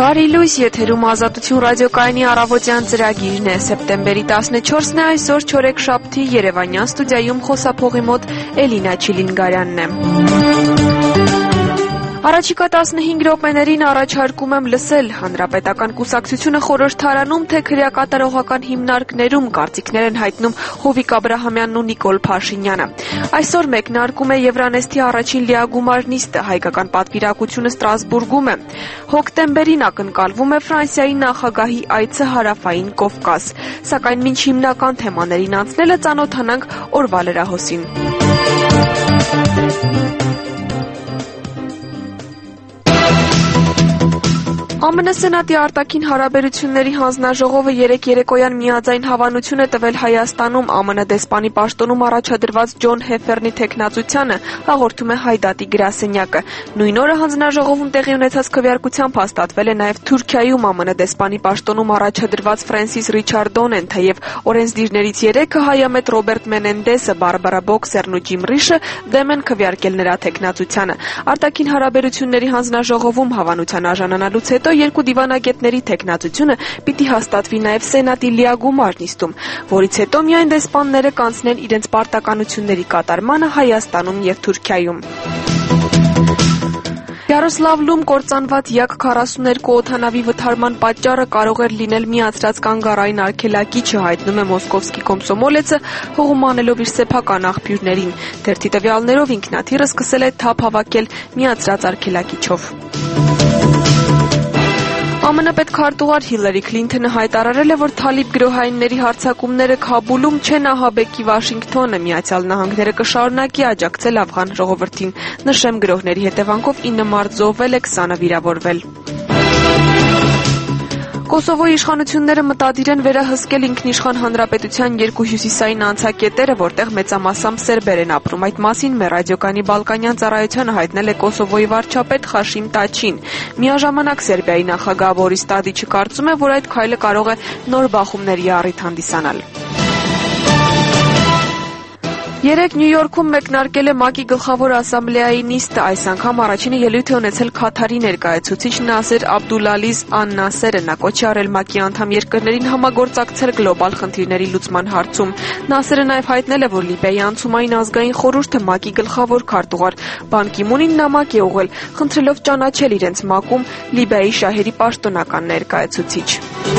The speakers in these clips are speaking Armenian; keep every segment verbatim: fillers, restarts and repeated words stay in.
Բարի լույս, եթերում Ազատություն ռադիոկայանի առավոտյան ծրագիրն է, սեպտեմբերի տասնչորսն է, այսօր չորեքշաբթի, Երևանյան ստուդիայում խոսափողի մոտ Էլինա Չիլինգարյանն է։ Առաջիկա տասնհինգ րոպեներին առաջարկում եմ լսել Հանրապետական կուսակցությունը խորհրդարանում, թե քրեակատարողական հիմնարկներում կարծիքներ են հայտնում Հովիկ Աբրահամյանն ու Նիկոլ Փաշինյանը։ Այսօր մեկնարկում է Եվրանեստի առաջին լիագումար նիստը, հայկական պատվիրակությունը Ստրասբուրգում է։ Հոկտեմբերին ակնկալվում է Ֆրանսիայի նախագահի այցը Հարավային Կովկաս, սակայն մինչ հիմնական թեմաներին անցնելը ծանոթանանք օրվա լրահոսին։ ԱՄՆ Սենատի արտաքին հարաբերությունների հանձնաժողովը երեկ երեկոյան միաձայն հավանություն է տվել Հայաստանում ԱՄՆ դեսպանի պաշտոնում առաջադրված Ջոն Հեֆերնի թեկնածությանը, հաղորդում է Հայդատի գրասենյակը։ Նույն օրը հանձնաժողովում տեղի ունեցած քվեարկությամբ հաստատվել է նաև Թուրքիայում ԱՄՆ դեսպանի պաշտոնում առաջադրված Ֆրենսիս Ռիչարդոնեն, թեև օրենսդիրներից երեքը հայամետ Ռոբերտ Մենենդեսը, Բարբարա Բոքսերն ու Ջիմ Ռիշը դեմ են քվեարկել նրա թեկնածությանը։ Արտաքին հարաբերությունների հանձնաժողովում հավանության արժանանալուց հետո երկու դիվանագետների թեկնածությունը պիտի հաստատվի նաև Սենատի լիագումար նիստում, որից հետո միայն դեսպանները կանցնեն իրենց պարտականությունների կատարմանը Հայաստանում և Թուրքիայում։ Յարոսլավլում կործանված Յակ քառասուներկու օդանավի վթարման պատճառը կարող էր լինել միացրած կանգառային արգելակիչը, հայտնում է Մոսկովսկի Կոմսոմոլեցը, հողում անելով իր սեփական աղբյուրներին։ Թերթի տվյալներով ինքնաթիռը սկսել է թափ հավաքել միացրած արգելակիչով։ ԱՄՆ պետքարտուղար Հիլարի Քլինթոնը հայտարարել է, որ թալիբ գրոհայինների հարձակումները Քաբուլում չեն ահաբեկի Վաշինգտոնը, Միացյալ Նահանգները կշարունակի աջակցել աֆղան ժողովրդին։ Նշեմ, գրոհների հետևանքով ինը մարդ զոհվել է, քսանը վիրավորվել։ Կոսովոյի իշխանությունները մտադիր են վերահսկել ինքնիշխան հանրապետության երկու հյուսիսային անցակետերը, որտեղ մեծամասամբ սերբեր են ապրում։ Այդ մասին մեր ռադիոկայանի Բալկանյան ծառայությանը հայտնել է Կոսովոյի վարչապետ Խաշիմ Տաչին։ Միաժամանակ Սերբիայի նախագահ Բորիս Տադիչը կարծում է, որ այդ քայլը կարող է նոր բախումների առիթ հանդիսանալ։ Երեկ Նյու Յորքում մեկնարկել է ՄԱԿ-ի գլխավոր ասամբլեայի նիստը, այս անգամ առաջինը ելույթ է ունեցել Քաթարի ներկայացուցիչ Նասեր Աբդուլալիզ Ան-Նասերը, նա կոչ է արել ՄԱԿ-ի անդամ երկրներին համագործակցել գլոբալ խնդիրների լուծման հարցում։ Նասերը նաև հայտնել է, որ Լիբիայի անցումային ազգային խորհուրդը ՄԱԿ-ի գլխավոր քարտուղար Բան Կի Մունին նամակ է ուղղել, խնդրելով ճանաչել իրենց ՄԱԿ-ում Լիբիայի շահերի պաշտոնական ներկայացուցիչ։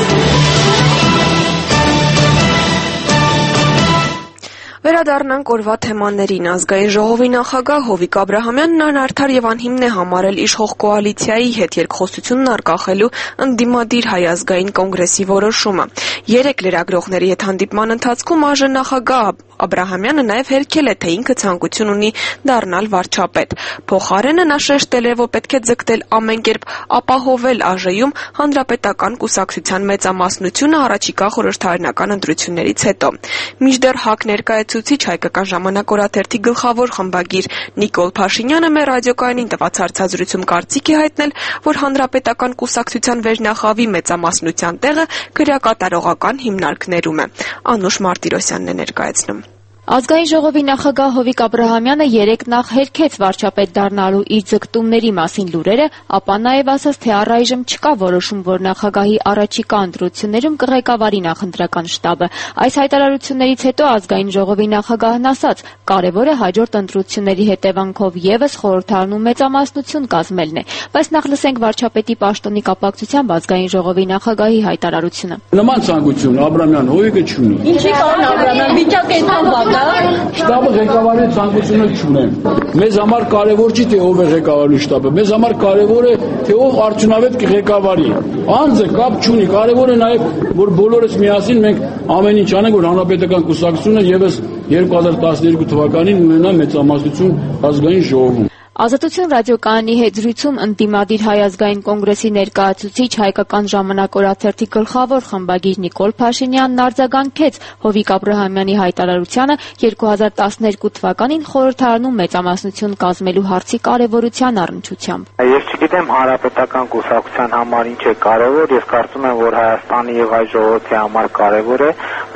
Վերադառնանք օրվա թեմաներին։ Ազգային ժողովի նախագահ Հովիկ Աբրահամյանն անարդար եւ անհիմն է համարել իշխող կոալիցիայի հետ երկխոսությունն առկախելու ընդդիմադիր Հայ ազգային կոնգրեսի որոշումը։ Երեք լրագրողների հետ հանդիպման ընթացքում ԱԺ նախագահ Աբրահամյանը նաև հերքել է, թե ինքը ցանկություն ունի դառնալ վարչապետ։ Փոխարենը նա շեշտել է, որ պետք է ձգտել ամեն կերպ ապահովել ԱԺ-ում հանրապետական կուսակցության մեծամասնությունը առաջիկա խորհրդարանական ընտրություններից հետո։ Մինչդեռ ՀԱԿ ներկայացուցիչ Հայկական ժամանակ օրաթերթի գլխավոր խմբագիր Նիկոլ Փաշինյանը մեր ռադիոկայանին տված հարցազրույցում կարծիք է հայտնել, որ հանրապետական կուսակցության վերնախավի մեծամասնության տեղը քրեակատարողական հիմնարկներում է։ Անուշ Մարտիրոսյանն է ներկայացնում։ Ազգային ժողովի նախագահ Հովիկ Աբրահամյանը երեկ նախ հերքեց վարչապետ դառնալու իր ձգտումների մասին լուրերը, ապա նաև ասաց, թե առայժմ չկա որոշում, որ նախագահի առաջիկա ընտրություններում կղեկավարի նախընտրական շտաբը։ Այս հայտարարություններից հետո ազգային ժողովի նախագահն ասաց, կարևորը հաջորդ ընտրությունների հետևանքով ևս խորհրդարանում մեծամասնություն կազմելն է։ Բայց նախ լսենք վարչապետի պաշտոնի կապակցությամբ ազգային ժողովի նախագահի հայտարարությունը։ Նման ցանկություն Աբրահամյան Հովիկը չունի։ Ինչի՞ կան Աբրահամյան վիճակը այդքան բաղ Շտաբը ղեկավարի ցանկությունը չունեմ։ Մեզ համար կարևոր չի, թե ով է ղեկավարի շտաբը, մեզ համար կարևոր է, թե ով արդյունավետ կղեկավարի։ Անձը կապ չունի, կարևոր է նաև, որ բոլորս միասին մենք ամեն ինչ անենք, որ հանրապետական կուսակցությունը ևս երկու հազար տասներկու թվականին ունենա մեծամասնություն ազգային ժողովում։ Ազատություն ռադիոկայանի հետ զրույցում ընդդիմադիր Հայ ազգային կոնգրեսի ներկայացուցիչ Հայկական ժամանակ օրաթերթի գլխավոր խմբագիր Նիկոլ Փաշինյանն արձագանքեց Հովիկ Աբրահամյանի հայտարարությանը երկու հազար տասներկու թվականին խորհրդարանում մեծամասնություն կազմելու հարցի կարևորության առնչությամբ։ Ես չգիտեմ հանրապետական կուսակցության համար ինչ է կարևոր, ես կարծում եմ, որ Հայաստանի եւ հայ ժողովրդի համար կարևոր է,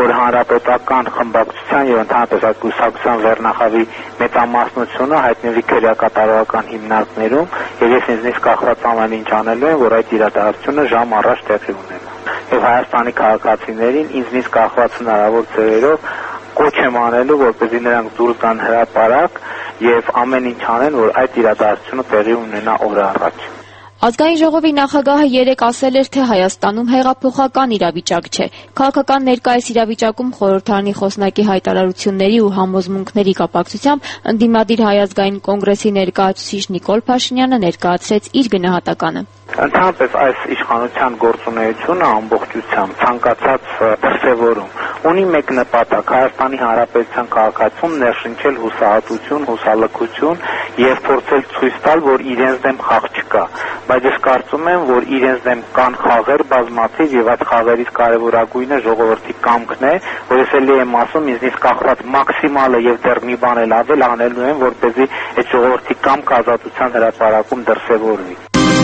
որ հանրապետական խմբակցության եւ ընդհանրապես այդ կուսակցության վերնախավի մեծամասնությունը հայտնվի քրեակատարողական հիմնարկներում, եւ ես ինձնից կախված ամեն ինչ անելու եմ, որ այդ իրադարձությունը ժամ առաջ տեղի ունենա։ Եվ Հայաստանի քաղաքացիներին ինձնից կախված հնարավոր ձևերով կոչ եմ անելու, որպեսզի նրանք դուրս գան հրապարակ եւ ամեն ինչ անեն, որ այդ իրադարձությունը տեղի ունենա օրը առաջ։ Ազգային ժողովի նախագահը երեկ ասել էր, թե Հայաստանում հեղափոխական իրավիճակ չէ։ Քաղաքական ներկայիս իրավիճակում խորհրդարանի խոսնակի հայտարարությունների ու համոզմունքների կապակցությամբ ընդդիմադիր Հայ ազգային կոնգրեսի ներկայացուցիչ Նիկոլ Փաշինյանը ներկայացրեց իր գնահատականը։ Ընդհանրապես այս իշխանության գործունեությունը ամբողջությամբ ցանկացած դրսևորում ունի մեկ նպատակ՝ Հայաստանի Հանրապետության քաղաքացուն ներշնչել հուսահատություն, հուսալքություն եւ փորձել ցույց տալ, որ իրենց դեմ խաղ չկա։ Բայց ես կարծում եմ, որ իրենց դեմ կան խաղեր բազմաթիվ եւ այդ խաղերից կարեւորագույնը ժողովրդի կամքն է, որ ես էլի եմ ասում, ինձնից կախված մաքսիմալը եւ դեռ մի բան էլ ավել անելու եմ, որպեսզի այդ ժողովրդի կամքը ազատության հրապարակում դրսևորվի։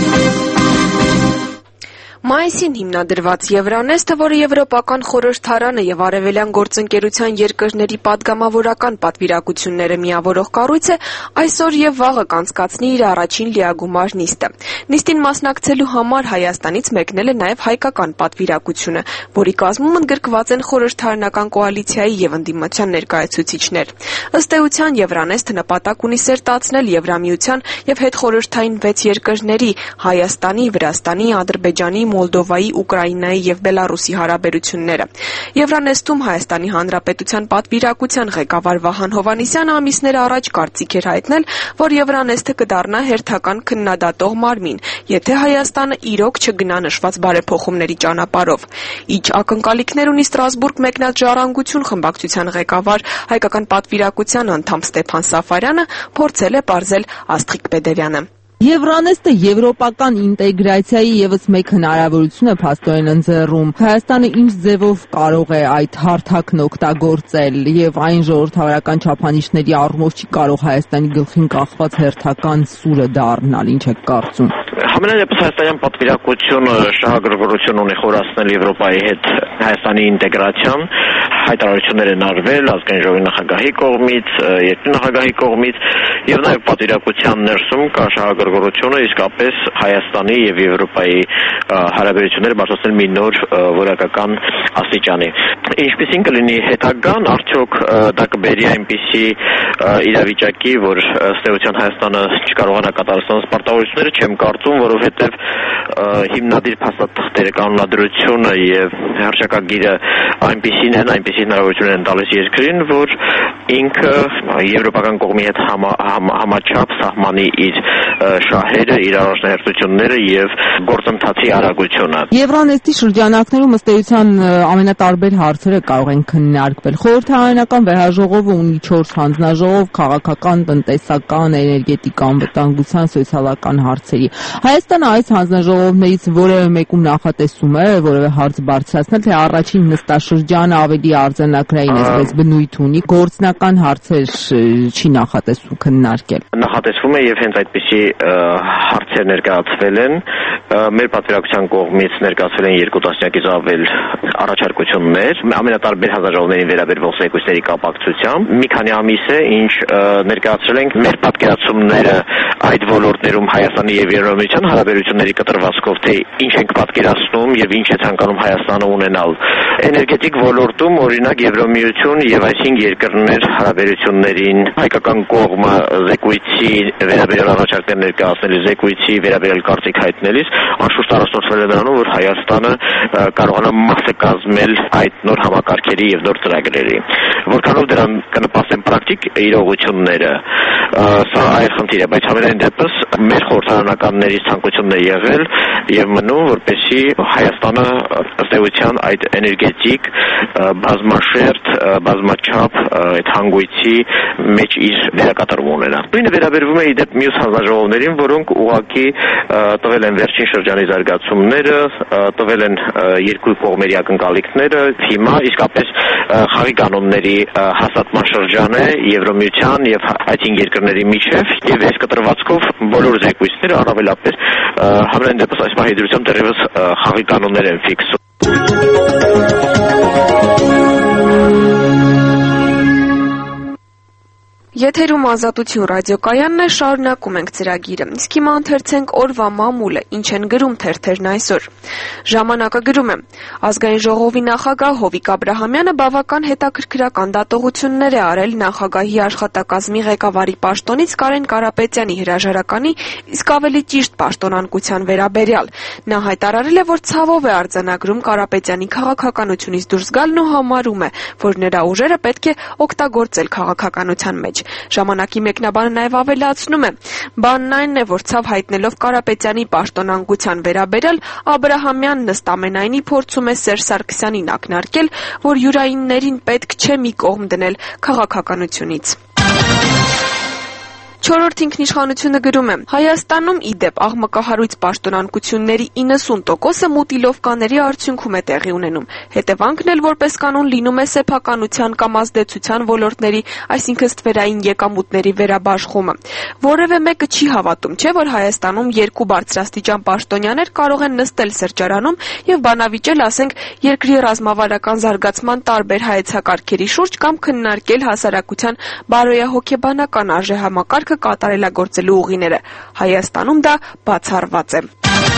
Մայիսին հիմնադրված Եվրանեստը, որը Եվրոպական խորհրդարանը եւ Արևելյան գործընկերության երկրների падգամավորական պատվիրակությունները միավորող կառույց է, այսօր եւ վաղը կանցկացնի իր առաջին լիագումար նիստը։ Նիստին մասնակցելու համար Հայաստանից մեկնել է նաեւ հայկական պատվիրակությունը, որի կազմում ընդգրկված են խորհրդարանական կոալիցիայի եւ ընդդիմության ներկայացուցիչներ։ Ըստ էության Եվրանեստը նպատակ ունի սերտացնել Եվրամիության եւ հետխորհրդային վեց երկրների՝ Հայաստանի, Վրաստանի, Ադրբեջանի, Մոլդովայի, Ուկրաինայի եւ Բելարուսի հարաբերությունները։ Եվրանեստում Հայաստանի Հանրապետության պատվիրակության ղեկավար Վահան Հովհաննիսյանը ամիսներ առաջ կարծիք էր հայտնել, որ Եվրանեստը կդառնա հերթական քննադատող մարմին, եթե Հայաստանը իրոք չգնա նշված բարեփոխումների ճանապարհով։ Ինչ ակնկալիքներ ունի Ստրասբուրգ մեկնած Ժառանգություն խմբակցության ղեկավար հայկական պատվիրակության անդամ Ստեփան Սաֆարյանը փորձել է պարզել Աստղիկ Բեդևյանը։ Եվրանեստը եվրոպական ինտեգրացիայի եւս մեկ հնարավորություն է փաստորեն ընձեռում։ Հայաստանը ինչ ձևով կարող է այդ հարթակն օգտագործել եւ այն ժողովրդավարական չափանիշների առումով չի կարող Հայաստանի գլխին կախված հերթական սուրը դառնալ, ինչ է կարծում։ Համենայնիպես հայաստանյան պատվիրակությունը շահագրգռություն ունի խորացնել Եվրոպայի հետ Հայաստանի ինտեգրացիան, հայտարարություններ են արվել ազգային ժողովի նախագահի կողմից, երկրի նախագահի կողմից եւ նաեւ պատվիրակության ներսում կա շահագրգռությունը իսկապես Հայաստանի եւ Եվրոպայի հարաբերությունները բարձրացնել մի նոր որակական աստիճանի։ Ինչպիսին կլինի հետագան, արդյոք դա կբերի այնպիսի իրավիճակի, որ ըստ էության Հայաստանը չկարողանա կատարել պարտավորությունները, չեմ կարծում, որովհետև հիմնադիր փաստաթղթերը, կանոնադրությունը եւ հռչակագիրը այնպիսին են, այնպիսի հնարավորություն են տալիս երկրին, որ ինքը եվրոպական կողմի հետ համա, համ, համաչափ սահմանի իր շահերը, իր առաջնահերթությունները եւ գործընթացի արագությունը։ Եվրանեստի շրջանակներում ըստ էության ամենատարբեր հարցերը կարող են քննարկվել։ Խորհրդարանական վեհաժողովը ունի չորս հանձնաժողով, քաղաքական, տնտեսական, էներգետիկ անվտանգության, սոցիալական հարցերի։ Հայաստանը այս հանձնաժողովներից որևէ մեկում նախատեսում է որևէ հարց բարձրացնել, թե առաջին նստաշրջանը ավելի արձանագրային այսպես բնույթ ունի, գործնական հարցեր չի նախատեսում քննարկել։ Նախատեսվում է եւ հենց այդպիսի հարցեր ներկայացվել են, մեր պատվիրակության կողմից ներկայացվել են երկու տասնյակից ավել առաջարկություններ, ամենատարբեր հանձնաժողովներին վերաբերող զեկույցների կապակցությամբ։ Մի քանի ամիս է, ինչ ներկայացրել ենք մեր պատկերացումները այդ ոլորտներում Հայաստանի եւ Եվրամիության հարաբերությունների կտրվածքով, թե ինչ ենք պատկերացնում եւ ինչ է ցանկանում Հայաստանը ունենալ։ Էներգետիկ ոլորտում, օրինակ, Եվրամիություն եւ այս հինգ երկրներ հարաբերություններին հայկական կողմը զեկույցի վերաբերյալ առաջարկներ ներկայացնելիս, զեկույցի վերաբերյալ կարծիք հայտնելիս անշուշտ առաջնորդվել է նրանով, որ Հայաստանը կարողանա մասը կազմել այդ նոր համակարգերի եւ նոր ծրագրերի։ Որքանով դրան կնպաստեն պրակտիկ իրողությունները, սա այլ խնդիր է, բայց համենայն դեպս մեր խորհրդարանականների ցանկությունն է եղել եւ մնում, որպեսզի Հայաստանը ըստ էության այդ էներգետիկ բազմաշերտ, բազմաչափ այդ հանգույցի մեջ իր վերակատարում ունենա։ Նույնը վերաբերվում է իդեպ մյուս հանձնաժողովներին, որոնք ուղղակի տվել են վերջին շրջանի զարգացումները, տվել են երկու կողմերի ակնկալիքները, հիմա իսկապես խաղի կանոնների հաստատման շրջան է Եվրամիության եւ այդ հինգ երկրների միջեւ եւ այս կտրվածքով բոլոր զեկույցները առավելապես համենայն դեպս այս պահի դրությամբ դեռևս խաղի կանոններ են ֆիքսում։ Եթերում Ազատություն ռադիոկայանն է, շարունակում ենք ծրագիրը։ Իսկ հիմա ընթերցենք օրվա մամուլը, ինչ են գրում թերթերն այսօր։ Ժամանակը գրում է. Ազգային ժողովի նախագահ Հովիկ Աբրահամյանը բավական հետաքրքրական դատողություններ է արել նախագահի աշխատակազմի ղեկավարի պաշտոնից Կարեն Կարապետյանի հրաժարականի, իսկ ավելի ճիշտ պաշտոնանկության վերաբերյալ։ Նա հայտարարել է, որ ցավով է արձանագրում Կարապետյանի քաղաքականությունից դուրս գալն ու համարում է, որ նրա ուժերը պետք է օգտագործել քաղաքականության մեջ։ Ժամանակի մեկնաբանը նաև ավելացնում է. Բանն այն է, որ ցավ հայտնելով Կարապետյանի պաշտոնանկության վերաբերյալ Աբրահամյանն ըստ ամենայնի փորձում է Սերժ Սարգսյանին ակնարկել, որ յուրայիններին պետք չէ մի կողմ դնել քաղաքականությունից։ Չորրորդ ինքնիշխանությունը գրում է. Հայաստանում ի դեպ աղմկահարույց պաշտոնանկությունների իննսուն տոկոսը մուտիլովկաների արդյունքում է տեղի ունենում։ Հետևանքն էլ որպես կանոն լինում է սեփականության կամ ազդեցության ոլորտների, այսինքն ստվերային եկամուտների վերաբաշխումը։ Որևէ մեկը չի հավատում, չէ՞ որ Հայաստանում երկու բարձրաստիճան պաշտոնյաներ կարող են նստել սրճարանում եւ բանավիճել, ասենք, երկրի ռազմավարական զարգացման տարբեր հայեցակարգերի շուրջ կամ քննարկել հասարակության բարոյահոգեբանական արժեհամակարգ կատարելագործելու ուղիները։ Հայաստանում դա բացառված է։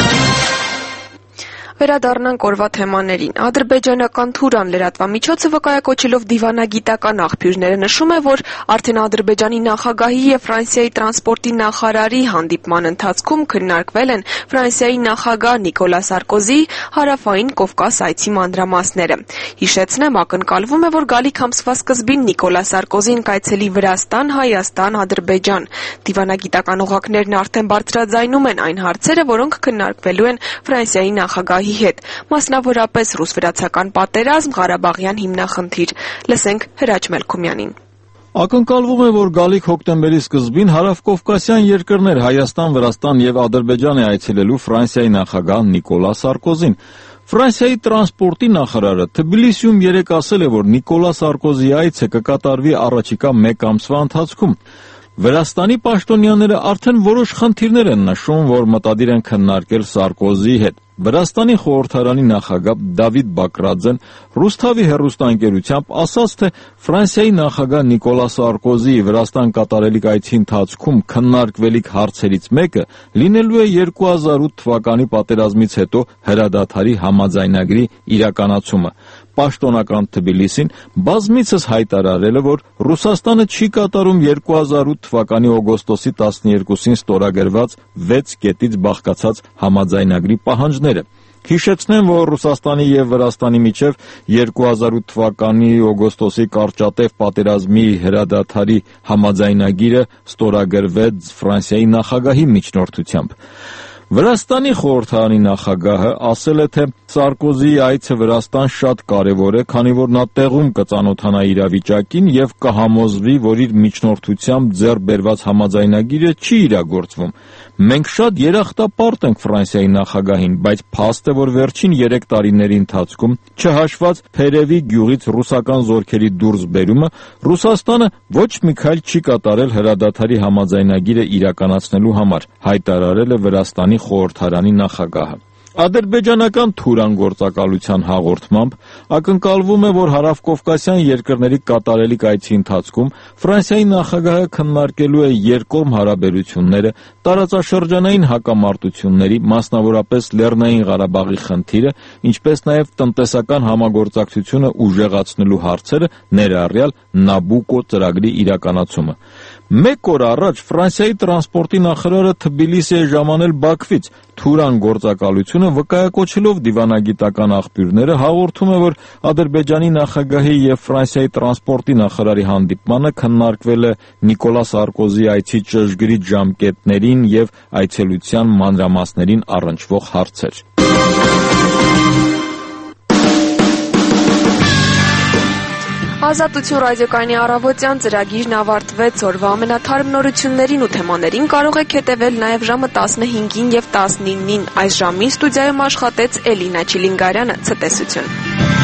Վերադառնանք օրվա թեմաներին։ Ադրբեջանական Թուրան լրատվամիջոցը վկայակոչելով դիվանագիտական աղբյուրները նշում է, որ արդեն Ադրբեջանի նախագահի եւ Ֆրանսիայի տրանսպորտի նախարարի հանդիպման ընթացքում քննարկվել են Ֆրանսիայի նախագահ Նիկոլա Սարկոզիի հարավային Կովկաս այցի մանրամասները։ Հիշեցնեմ, ակնկալվում է, որ գալիք ամսվա սկզբին Նիկոլա Սարկոզին կայցելի Վրաստան, Հայաստան, Ադրբեջան։ Դիվանագիտական օղակներն արդեն բարձրաձայնում են այն հարցերը, որոնք քննարկվելու են Ֆրանսիայի նախագահի հետ, մասնավորապես ռուս-վրացական պատերազմ, Ղարաբաղյան հիմնախնդիր։ Լսենք Հրաչ Մելքումյանին։ Ակնկալվում է, որ գալիք հոկտեմբերի սկզբին հարավկովկասյան երկրներ Հայաստան, Վրաստան եւ Ադրբեջան է այցելելու Ֆրանսիայի նախագահ Նիկոլա Սարկոզին։ Ֆրանսիայի տրանսպորտի նախարարը Թբիլիսիում երեկ ասել է, որ Նիկոլա Սարկոզիի այցը կկատարվի առաջիկա մեկ ամսվա ընթացքում։ Վրաստանի պաշտոնյաները արդեն որոշ խնդիրներ են նշում, որ մտադիր են քննարկել Սարկոզիի հետ։ Վրաստանի խորհրդարանի նախագահ Դավիթ Բակրաձեն Ռուսթավի հեռուստաընկերությամբ ասաց, թե Ֆրանսիայի նախագահ Նիկոլա Սարկոզիի Վրաստան կատարելիք այցի ընթացքում քննարկվելիք հարցերից մեկը լինելու է երկու հազար ութ թվականի պատերազմից հետո հրադադարի համաձայնագրի իրականացումը։ Պաշտոնական Թբիլիսին բազմիցս հայտարարել է, որ Ռուսաստանը չի կատարում երկու հազար ութ թվականի օգոստոսի տասներկուսին ստորագրված վեց կետից բաղկացած համաձայնագրի պահանջները։ Հիշեցնեմ, որ Ռուսաստանի եւ Վրաստանի միջև երկու հազար ութ թվականի օգոստոսի կարճատև պատերազմի հրադադարի համաձայնագիրը ստորագրվեց Ֆրանսիայի նախագահի միջնորդությամբ։ Վրաստանի խորհրդարանի նախագահը ասել է, թե Սարկոզիի այցը Վրաստան շատ կարևոր է, քանի որ նա տեղում կծանոթանա իրավիճակին եւ կհամոզվի, որ իր միջնորդությամբ ձեռք բերված համաձայնագիրը չի իրագործվում։ Մենք շատ երախտապարտ ենք Ֆրանսիայի նախագահին, բայց փաստ է, որ վերջին երեք տարիների ընթացքում, չհաշված Փերևի գյուղից ռուսական զորքերի դուրսբերումը, Ռուսաստանը ոչ մի քայլ չի կատարել հրադադարի համաձայնագիրը իրականացնելու համար, հայտարարել է Վրաստանի խորհրդարանի նախագահը։ Ադրբեջանական Թուրան գործակալության հաղորդմամբ ակնկալվում է, որ հարավկովկասյան երկրների կատարելիք այցի ընթացքում Ֆրանսիայի նախագահը քննարկելու է երկկողմ հարաբերությունները, տարածաշրջանային հակամարտությունների, մասնավորապես Լեռնային Ղարաբաղի խնդիրը, ինչպես նաև տնտեսական համագործակցությունը ուժեղացնելու հարցերը, ներառյալ Նաբուկո ծրագրի իրականացումը։ Մեկ օր առաջ Ֆրանսիայի տրանսպորտի նախարարը Թբիլիսի է ժամանել Բաքվից։ Թուրան գործակալությունը վկայակոչելով դիվանագիտական աղբյուրները հաղորդում է, որ Ադրբեջանի նախագահի եւ Ֆրանսիայի տրանսպորտի նախարարի հանդիպմանը քննարկվել է Նիկոլա Սարկոզիի այցի ճշգրիտ ժամկետներին եւ այցելության մանրամասներին առնչվող հարցեր։ Ազատություն ռադիոկայանի առավոտյան ծրագիրն ավարտվեց։ Օրվա ամենաթարմ նորություններին ու թեմաներին կարող եք հետևել նաև ժամը տասնհինգին եւ տասնինին։ Այս ժամին ստուդիայում աշխատեց Էլինա Չիլինգարյանը։ Ցտեսություն։